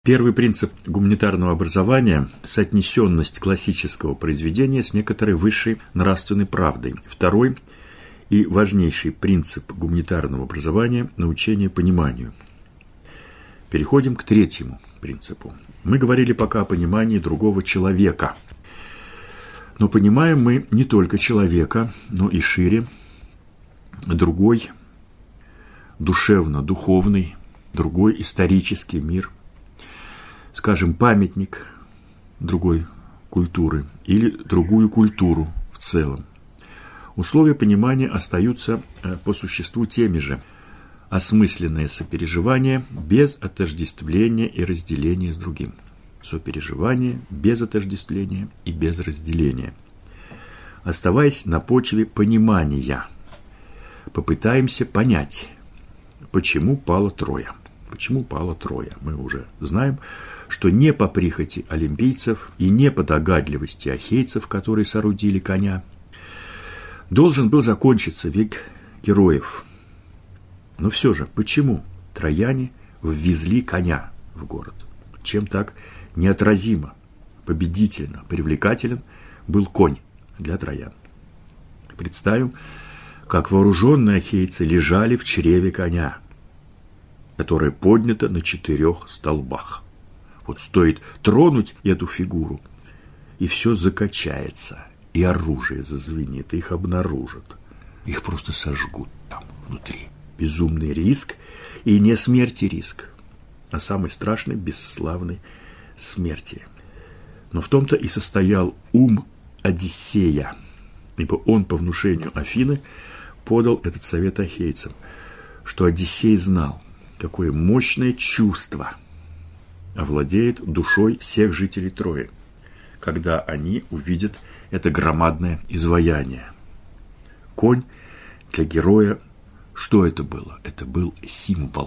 Первый принцип гуманитарного образования – соотнесенность классического произведения с некоторой высшей нравственной правдой. Второй и важнейший принцип гуманитарного образования – научение пониманию. Переходим к третьему принципу. Мы говорили пока о понимании другого человека. Но понимаем мы не только человека, но и шире, другой душевно-духовный, другой исторический мир, скажем, памятник другой культуры или другую культуру в целом. Условия понимания остаются по существу теми же. Осмысленное сопереживание без отождествления и разделения с другим. Сопереживание без отождествления и без разделения. Оставаясь на почве понимания, попытаемся понять, почему пало Троя. Почему пало Троя? Мы уже знаем, что не по прихоти олимпийцев и не по догадливости ахейцев, которые соорудили коня, должен был закончиться век героев. Но все же, почему трояне ввезли коня в город? Чем так неотразимо, победительно, привлекателен был конь для троян? Представим, как вооруженные ахейцы лежали в чреве коня, которое поднято на 4 столбах. Вот стоит тронуть эту фигуру, и все закачается, и оружие зазвенит, и их обнаружат. Их просто сожгут там внутри. Безумный риск, и не смерти риск, а самый страшный, бесславный смерти. Но в том-то и состоял ум Одиссея, ибо он по внушению Афины подал этот совет ахейцам, что Одиссей знал, какое мощное чувство овладеет душой всех жителей Трои, когда они увидят это громадное изваяние. Конь для героя, что это было? Это был символ.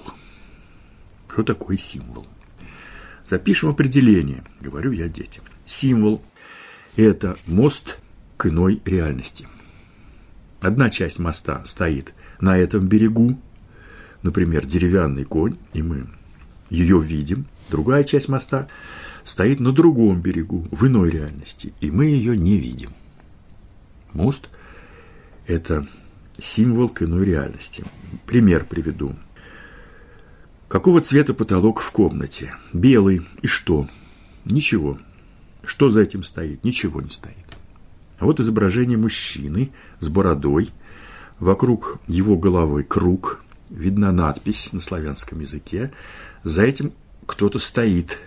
Что такое символ? Запишем определение, говорю я детям. Символ – это мост к иной реальности. Одна часть моста стоит на этом берегу, например, деревянный конь, и мы ее видим. Другая часть моста стоит на другом берегу, в иной реальности, и мы ее не видим. Мост – это символ к иной реальности. Пример приведу. Какого цвета потолок в комнате? Белый. И что? Ничего. Что за этим стоит? Ничего не стоит. А вот изображение мужчины с бородой. Вокруг его головы круг. Видна надпись на славянском языке. За этим кто-то стоит.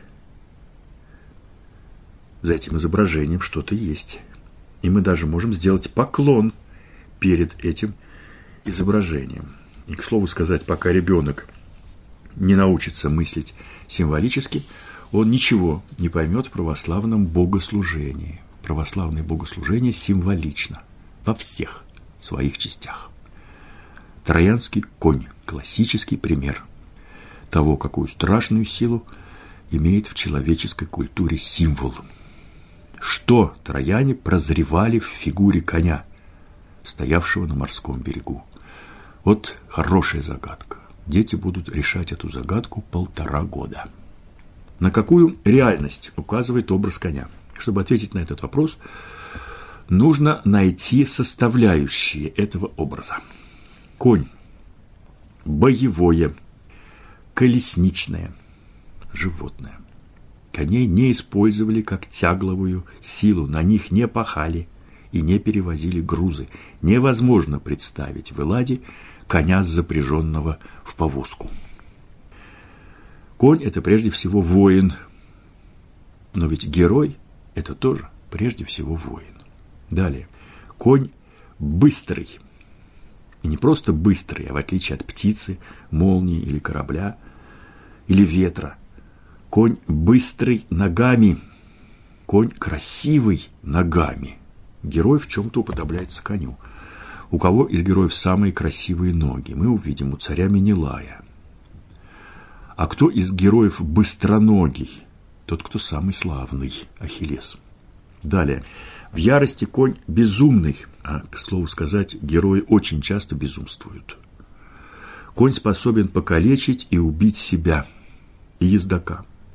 За этим изображением что-то есть. И мы даже можем сделать поклон перед этим изображением. И, к слову сказать, пока ребенок не научится мыслить символически, он ничего не поймет в православном богослужении. Православное богослужение символично во всех своих частях. Троянский конь – классический пример того, какую страшную силу имеет в человеческой культуре символ. Что трояне прозревали в фигуре коня, стоявшего на морском берегу? Вот хорошая загадка. Дети будут решать эту загадку 1,5 года. На какую реальность указывает образ коня? Чтобы ответить на этот вопрос, нужно найти составляющие этого образа. Конь – боевое, колесничное животное. Коней не использовали как тягловую силу, на них не пахали и не перевозили грузы. Невозможно представить в Элладе коня, запряженного в повозку. Конь – это прежде всего воин, но ведь герой – это тоже прежде всего воин. Далее. Конь быстрый. И не просто быстрый, а в отличие от птицы, молнии или корабля, или ветра. Конь быстрый ногами. Конь красивый ногами. Герой в чем-то уподобляется коню. У кого из героев самые красивые ноги? Мы увидим у царя Менелая. А кто из героев быстроногий? Тот, кто самый славный, Ахиллес. Далее. В ярости конь безумный. А, к слову сказать, герои очень часто безумствуют. Конь способен покалечить и убить себя и ездока.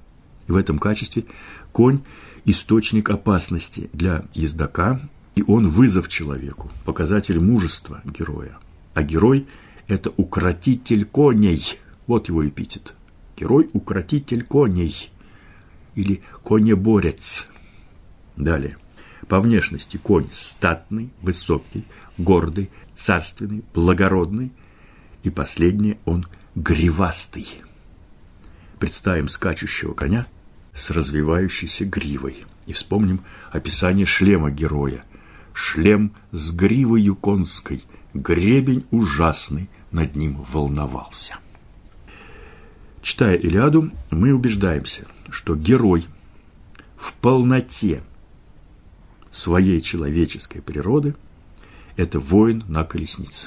В этом качестве конь – источник опасности для ездока, и он вызов человеку, показатель мужества героя. А герой – это укротитель коней. Вот его эпитет. Герой – укротитель коней или конеборец. Далее. По внешности конь статный, высокий, гордый, царственный, благородный. И последнее – он гривастый. Представим скачущего коня с развивающейся гривой. И вспомним описание шлема героя. Шлем с гривою конской, гребень ужасный над ним волновался. Читая «Илиаду», мы убеждаемся, что герой в полноте своей человеческой природы – это воин на колеснице.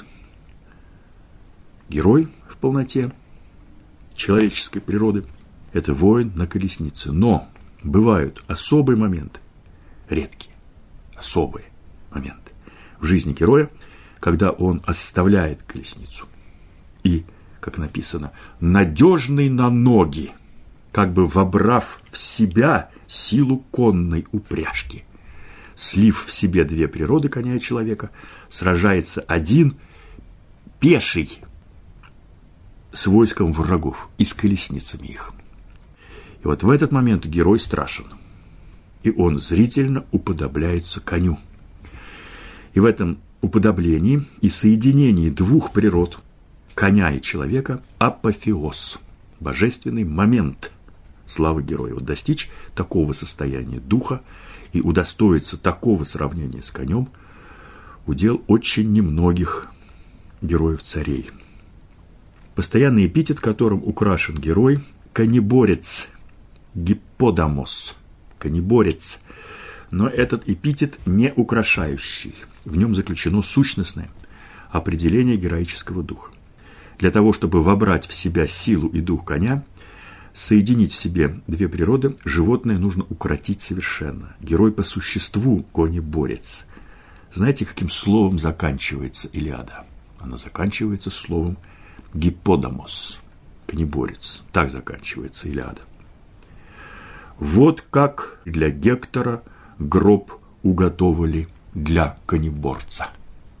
Герой в полноте человеческой природы – это воин на колеснице. Но бывают особые моменты, редкие, особые моменты в жизни героя, когда он оставляет колесницу и, как написано, надежный на ноги, как бы вобрав в себя силу конной упряжки. Слив в себе две природы коня и человека, сражается один пеший с войском врагов и с колесницами их. И вот в этот момент герой страшен, и он зрительно уподобляется коню. И в этом уподоблении и соединении двух природ, коня и человека, апофеоз, божественный момент славы героя. Вот достичь такого состояния духа и удостоиться такого сравнения с конем удел очень немногих героев-царей. Постоянный эпитет, которым украшен герой – конеборец, гипподамос, конеборец. Но этот эпитет не украшающий. В нем заключено сущностное определение героического духа. Для того, чтобы вобрать в себя силу и дух коня, соединить в себе две природы, животное нужно укротить совершенно. Герой по существу конеборец. Знаете, каким словом заканчивается «Илиада»? Она заканчивается словом «гипподамос», конеборец. Так заканчивается «Илиада». Вот как для Гектора гроб уготовили для конеборца.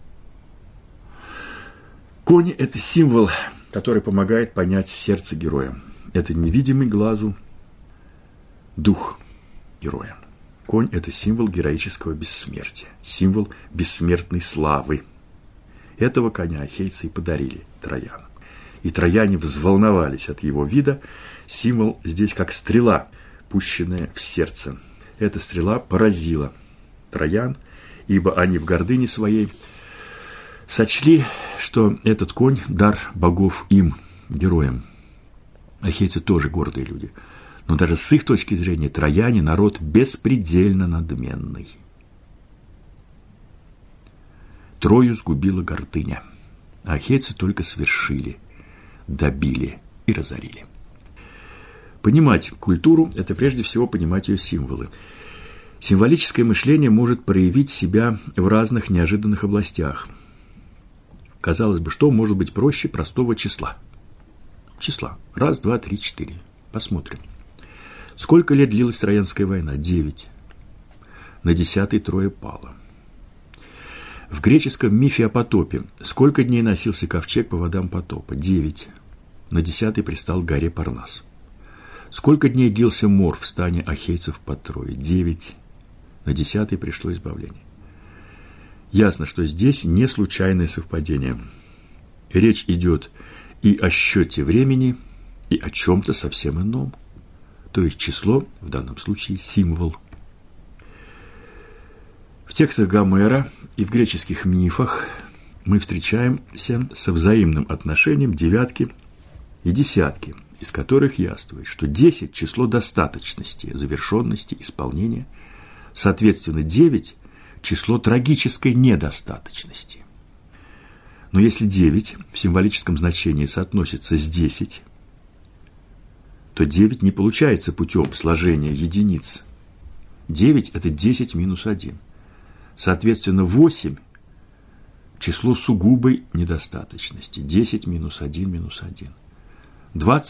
Конь – это символ, который помогает понять сердце героя. Это невидимый глазу дух героя. Конь – это символ героического бессмертия, символ бессмертной славы. Этого коня ахейцы и подарили Трояну. И трояне взволновались от его вида. Символ здесь как стрела, пущенная в сердце. Эта стрела поразила троян, ибо они в гордыне своей сочли, что этот конь – дар богов им, героям. Ахейцы тоже гордые люди. Но даже с их точки зрения трояне – народ беспредельно надменный. Трою сгубила гордыня. А ахейцы только свершили, добили и разорили. Понимать культуру – это прежде всего понимать ее символы. Символическое мышление может проявить себя в разных неожиданных областях. Казалось бы, что может быть проще простого числа? Числа. 1, 2, 3, 4. Посмотрим. Сколько лет длилась Троянская война? 9. На 10-й Троя пала. В греческом мифе о потопе сколько дней носился ковчег по водам потопа? 9. На 10-й пристал к горе Парнас. Сколько дней длился мор в стане ахейцев под Троей? 9. На 10-й пришло избавление. Ясно, что здесь не случайное совпадение. Речь идет и о счете времени, и о чем-то совсем ином. То есть число, в данном случае символ. В текстах Гомера и в греческих мифах мы встречаемся со взаимным отношением девятки и десятки, из которых яствует, что 10 – число достаточности, завершенности, исполнения. Соответственно, 9 – число трагической недостаточности. Но если 9 в символическом значении соотносится с 10, то 9 не получается путем сложения единиц. 9 – это 10 минус 1. Соответственно, 8 – число сугубой недостаточности. 10 минус 1 минус 1. 20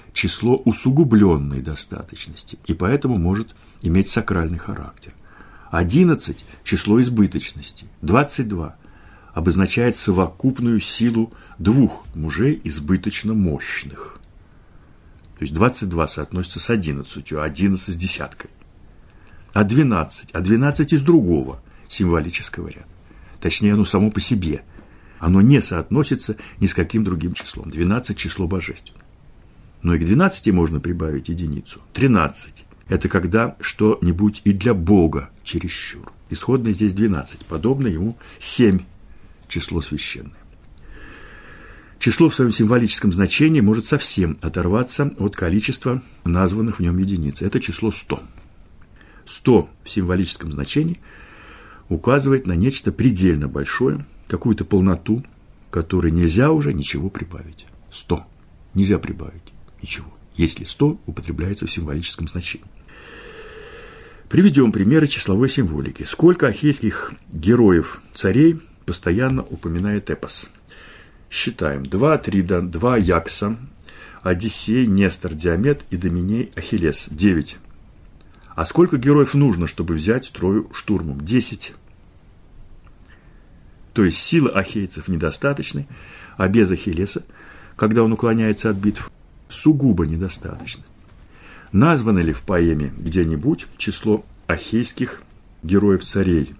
число усугубленной достаточности, и поэтому может иметь сакральный характер. 11 – число избыточности. 22 обозначает совокупную силу двух мужей избыточно мощных. То есть 22 соотносится с 11, а 11 с десяткой. А 12 из другого символического ряда. Точнее, оно само по себе. Оно не соотносится ни с каким другим числом. 12 – число божественное. Но и к 12 можно прибавить единицу. 13 – это когда что-нибудь и для Бога чересчур. Исходно здесь 12, подобно ему 7 – число священное. Число в своем символическом значении может совсем оторваться от количества названных в нем единиц. Это число 100. 100 в символическом значении указывает на нечто предельно большое, какую-то полноту, которой нельзя уже ничего прибавить. 100. Нельзя прибавить ничего, если 100 употребляется в символическом значении. Приведем примеры числовой символики. Сколько ахейских героев-царей постоянно упоминает эпос? Считаем. 2 Атрида, 2 Аякса, Одиссей, Нестор, Диомед и Доминей, Ахиллес. 9. А сколько героев нужно, чтобы взять Трою штурмом? 10. То есть силы ахейцев недостаточны, а без Ахиллеса, когда он уклоняется от битв, сугубо недостаточно. Названо ли в поэме где-нибудь число ахейских героев-царей,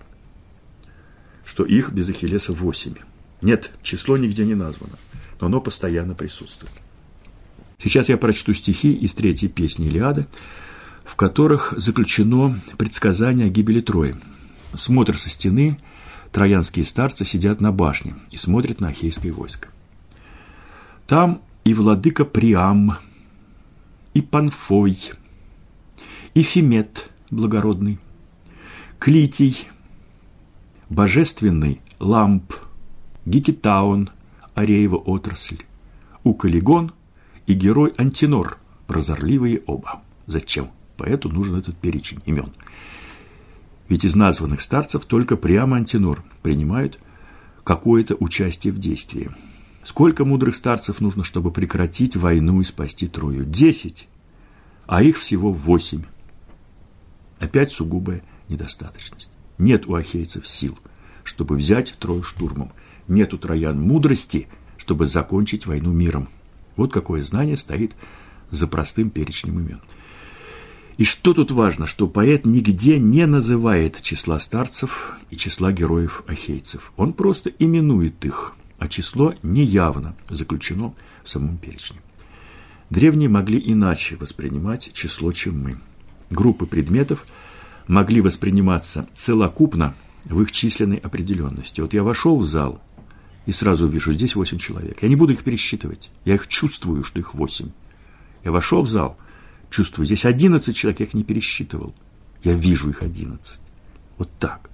что их без Ахиллеса 8? Нет, число нигде не названо, но оно постоянно присутствует. Сейчас я прочту стихи из 3-й песни Илиады, в которых заключено предсказание о гибели Трои. Смотр со стены, троянские старцы сидят на башне и смотрят на ахейское войско. Там и владыка Приам, и Панфой, и Фимет благородный, Клитий, божественный Ламп, Гикитаон, Ареева отрасль, Укалигон и герой Антинор, прозорливые оба. Зачем поэту нужен этот перечень имен? Ведь из названных старцев только Приам и Антинор принимают какое-то участие в действии. Сколько мудрых старцев нужно, чтобы прекратить войну и спасти Трою? 10, а их всего 8. Опять сугубая недостаточность. Нет у ахейцев сил, чтобы взять Трою штурмом. Нет у троян мудрости, чтобы закончить войну миром. Вот какое знание стоит за простым перечнем имен. И что тут важно, что поэт нигде не называет числа старцев и числа героев ахейцев. Он просто именует их, а число неявно заключено в самом перечне. Древние могли иначе воспринимать число, чем мы. Группы предметов могли восприниматься целокупно в их численной определенности. Вот я вошел в зал и сразу вижу, здесь 8 человек. Я не буду их пересчитывать, я их чувствую, что их 8. Я вошел в зал, чувствую, здесь 11 человек, я их не пересчитывал. Я вижу их 11. Вот так.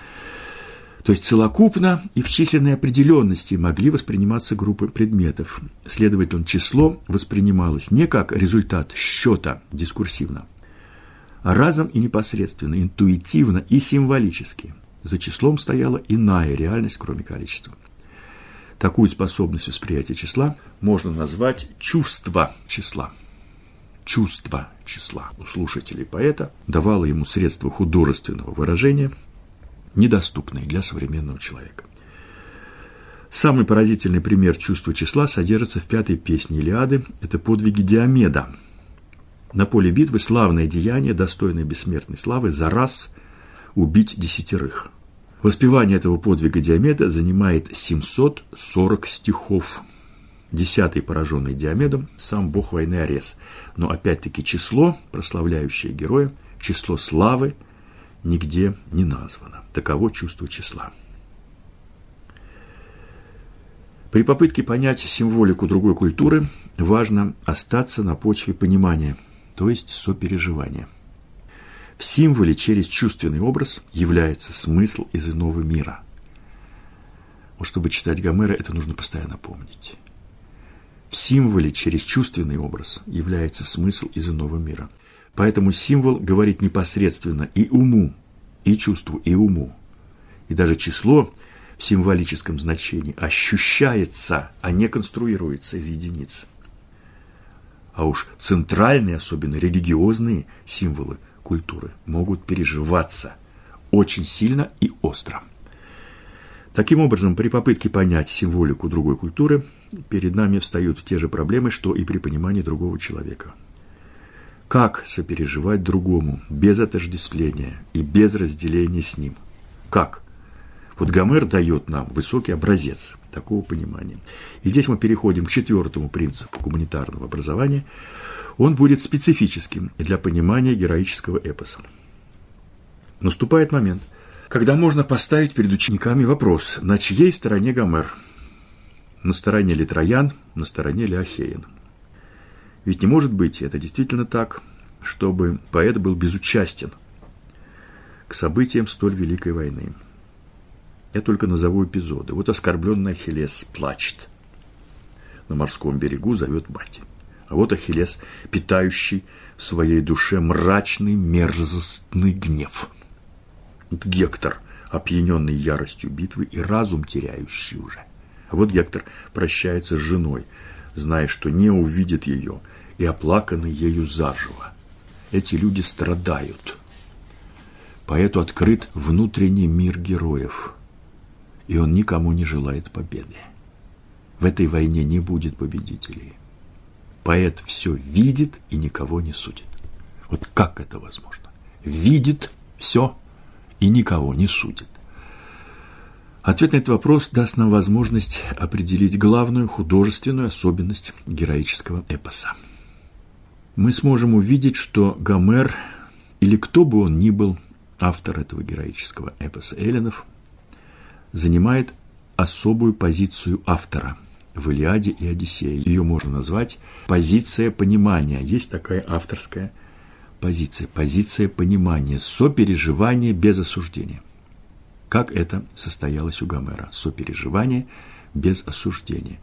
То есть целокупно и в численной определенности могли восприниматься группы предметов. Следовательно, число воспринималось не как результат счета дискурсивно, а разом и непосредственно, интуитивно и символически. За числом стояла иная реальность, кроме количества. Такую способность восприятия числа можно назвать чувство числа. Чувство числа у слушателей поэта давало ему средства художественного выражения, недоступные для современного человека. Самый поразительный пример чувства числа содержится в 5-й песне Илиады. Это подвиги Диомеда. На поле битвы славное деяние, достойное бессмертной славы, за раз убить 10. Воспевание этого подвига Диомеда занимает 740 стихов. 10-й, пораженный Диомедом, сам бог войны Арес. Но опять-таки число, прославляющее героя, число славы, нигде не названо. Таково чувство числа. При попытке понять символику другой культуры важно остаться на почве понимания, то есть сопереживания. В символе через чувственный образ является смысл из иного мира. Вот чтобы читать Гомера, это нужно постоянно помнить. В символе через чувственный образ является смысл из иного мира. Поэтому символ говорит непосредственно и уму, и чувству, и уму. И даже число в символическом значении ощущается, а не конструируется из единиц. а уж центральные, особенно религиозные символы культуры могут переживаться очень сильно и остро. Таким образом, при попытке понять символику другой культуры, перед нами встают те же проблемы, что и при понимании другого человека. Как сопереживать другому без отождествления и без разделения с ним? Как? Вот Гомер дает нам высокий образец такого понимания. И здесь мы переходим к 4-му принципу гуманитарного образования. Он будет специфическим для понимания героического эпоса. Наступает момент, когда можно поставить перед учениками вопрос, на чьей стороне Гомер? На стороне ли Троян, на стороне ли Ахеен? Ведь не может быть, это действительно так, чтобы поэт был безучастен к событиям столь великой войны. Я только назову эпизоды. Вот оскорбленный Ахиллес плачет. На морском берегу зовет мать. А вот Ахиллес, питающий в своей душе мрачный, мерзостный гнев. Вот Гектор, опьяненный яростью битвы и разум теряющий уже. А вот Гектор прощается с женой, зная, что не увидит ее, и оплаканный ею заживо. Эти люди страдают. Поэту открыт внутренний мир героев, и он никому не желает победы. В этой войне не будет победителей. Поэт все видит и никого не судит. Вот как это возможно? Видит все и никого не судит. Ответ на этот вопрос даст нам возможность определить главную художественную особенность героического эпоса. Мы сможем увидеть, что Гомер, или кто бы он ни был, автор этого героического эпоса эллинов, занимает особую позицию автора в «Илиаде» и «Одиссее». Ее можно назвать позиция понимания. Есть такая авторская позиция. Позиция понимания, сопереживания без осуждения. Как это состоялось у Гомера? Сопереживание без осуждения.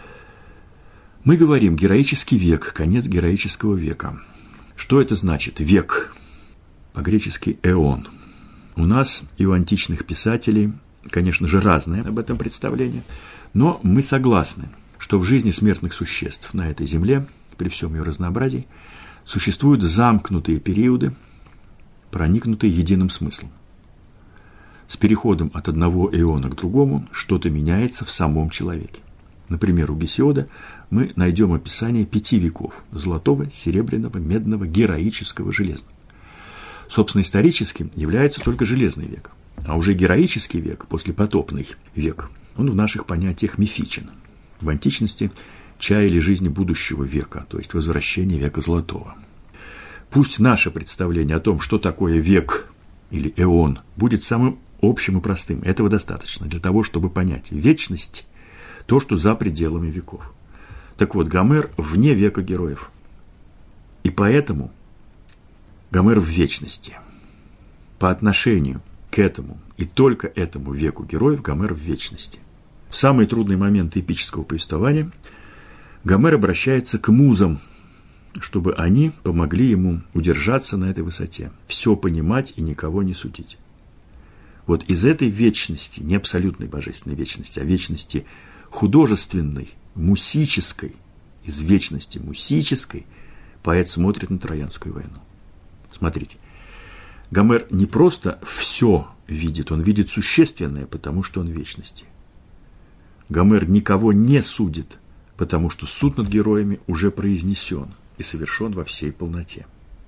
Мы говорим «героический век», конец героического века. Что это значит? Век. По-гречески «эон». У нас и у античных писателей, конечно же, разное об этом представление, но мы согласны, что в жизни смертных существ на этой земле, при всем ее разнообразии, существуют замкнутые периоды, проникнутые единым смыслом. С переходом от одного эона к другому что-то меняется в самом человеке. Например, у Гесиода мы найдем описание 5 веков – золотого, серебряного, медного, героического, железного. Собственно, историческим является только железный век. А уже героический век, послепотопный век, он в наших понятиях мифичен. В античности чаяли жизни будущего века, то есть возвращения века золотого. Пусть наше представление о том, что такое век или эон, будет самым общим и простым. Этого достаточно для того, чтобы понять вечность, то, что за пределами веков. Так вот, Гомер вне века героев. И поэтому Гомер в вечности. По отношению к этому и только этому веку героев Гомер в вечности. В самые трудные моменты эпического повествования Гомер обращается к музам, чтобы они помогли ему удержаться на этой высоте, все понимать и никого не судить. Вот из этой вечности, не абсолютной божественной вечности, а вечности художественной, мусической, из вечности мусической, поэт смотрит на Троянскую войну. Смотрите, Гомер не просто все видит, он видит существенное, потому что он в вечности. Гомер никого не судит, потому что суд над героями уже произнесен и совершен во всей полноте.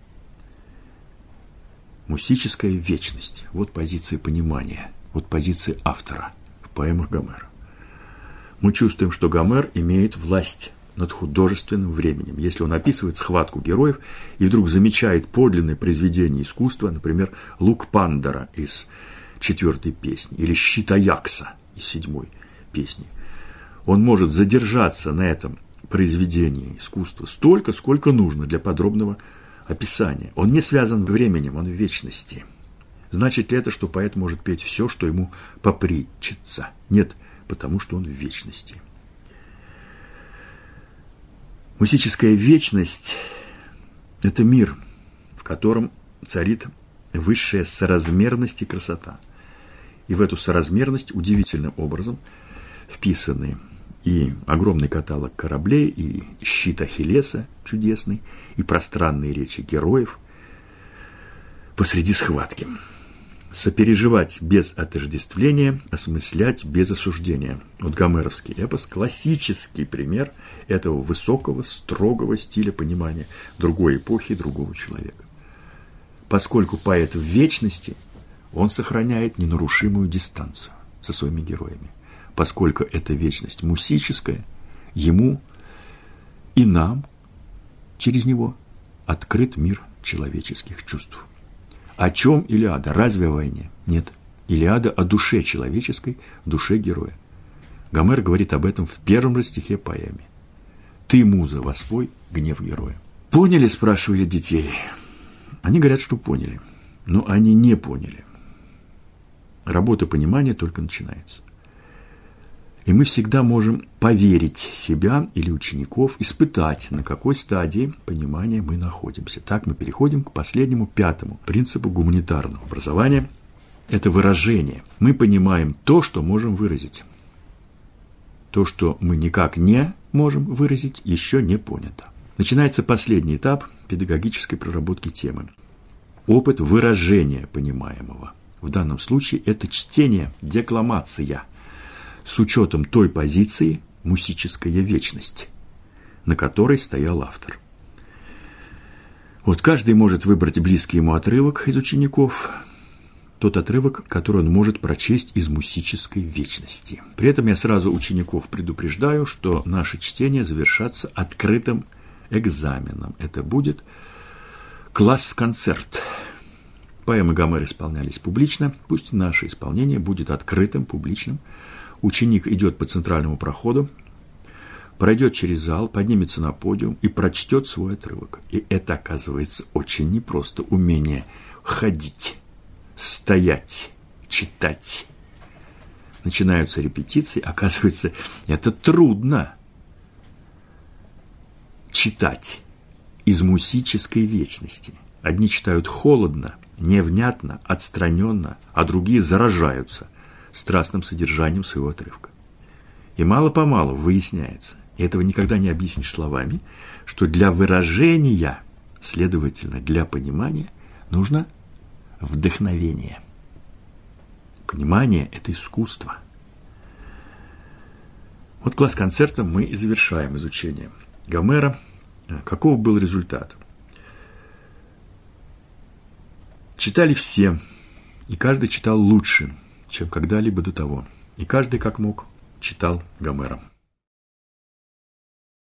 Мусическая вечность – вот позиция понимания, вот позиция автора в поэмах Гомера. Мы чувствуем, что Гомер имеет власть над художественным временем. Если он описывает схватку героев и вдруг замечает подлинное произведение искусства, например, лук Пандора из 4-й песни или щит Аякса из 7-й песни, он может задержаться на этом произведении искусства столько, сколько нужно для подробного описания. Он не связан временем, он в вечности. Значит ли это, что поэт может петь все, что ему попричится? Нет, потому что он в вечности. Мусическая вечность – это мир, в котором царит высшая соразмерность и красота. И в эту соразмерность удивительным образом вписаны и огромный каталог кораблей, и щит Ахиллеса чудесный, и пространные речи героев посреди схватки. Сопереживать без отождествления, осмыслять без осуждения. Вот гомеровский эпос – классический пример этого высокого, строгого стиля понимания другой эпохи, другого человека. Поскольку поэт в вечности, он сохраняет ненарушимую дистанцию со своими героями. Поскольку эта вечность мусическая, ему и нам через него открыт мир человеческих чувств. О чем Илиада? Разве о войне? Нет. Илиада о душе человеческой, душе героя. Гомер говорит об этом в первом стихе поэмы. «Ты, муза, воспой гнев героя». Поняли, спрашиваю я детей? Они говорят, что поняли, но они не поняли. Работа понимания только начинается. И мы всегда можем поверить себя или учеников, испытать, на какой стадии понимания мы находимся. Так мы переходим к последнему, пятому принципу гуманитарного образования. Это выражение. Мы понимаем то, что можем выразить. То, что мы никак не можем выразить, еще не понято. Начинается последний этап педагогической проработки темы. Опыт выражения понимаемого. В данном случае это чтение, декламация, с учетом той позиции мусическая вечность, на которой стоял автор. Вот каждый может выбрать близкий ему отрывок из учеников, тот отрывок, который он может прочесть из мусической вечности. При этом я сразу учеников предупреждаю, что наше чтение завершится открытым экзаменом. Это будет класс-концерт. Поэмы Гомера исполнялись публично, пусть наше исполнение будет открытым, публичным. Ученик идет по центральному проходу, пройдет через зал, поднимется на подиум и прочтет свой отрывок. И это, оказывается, очень непросто. Умение ходить, стоять, читать. Начинаются репетиции, оказывается, это трудно читать из мусической вечности. Одни читают холодно, невнятно, отстраненно, а другие заражаются страстным содержанием своего отрывка. И мало-помалу выясняется, и этого никогда не объяснишь словами, что для выражения, следовательно, для понимания, нужно вдохновение. Понимание – это искусство. Вот класс концерта мы и завершаем изучение Гомера. Каков был результат? Читали все, и каждый читал лучше, чем когда-либо до того. И каждый, как мог, читал Гомера.